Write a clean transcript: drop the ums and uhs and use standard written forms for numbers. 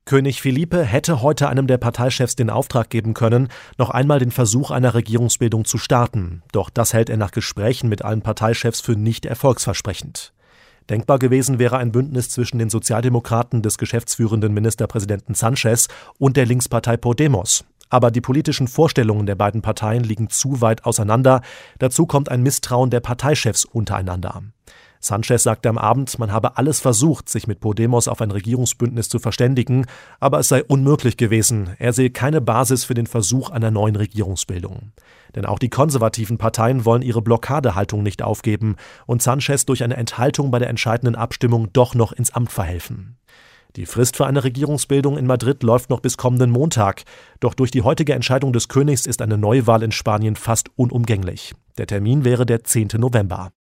König Felipe hätte heute einem der Parteichefs den Auftrag geben können, noch einmal den Versuch einer Regierungsbildung zu starten. Doch das hält er nach Gesprächen mit allen Parteichefs für nicht erfolgsversprechend. Denkbar gewesen wäre ein Bündnis zwischen den Sozialdemokraten des geschäftsführenden Ministerpräsidenten Sánchez und der Linkspartei Podemos. Aber die politischen Vorstellungen der beiden Parteien liegen zu weit auseinander. Dazu kommt ein Misstrauen der Parteichefs untereinander. Sánchez sagte am Abend, man habe alles versucht, sich mit Podemos auf ein Regierungsbündnis zu verständigen, aber es sei unmöglich gewesen. Er sehe keine Basis für den Versuch einer neuen Regierungsbildung. Denn auch die konservativen Parteien wollen ihre Blockadehaltung nicht aufgeben und Sánchez durch eine Enthaltung bei der entscheidenden Abstimmung doch noch ins Amt verhelfen. Die Frist für eine Regierungsbildung in Madrid läuft noch bis kommenden Montag. Doch durch die heutige Entscheidung des Königs ist eine Neuwahl in Spanien fast unumgänglich. Der Termin wäre der 10. November.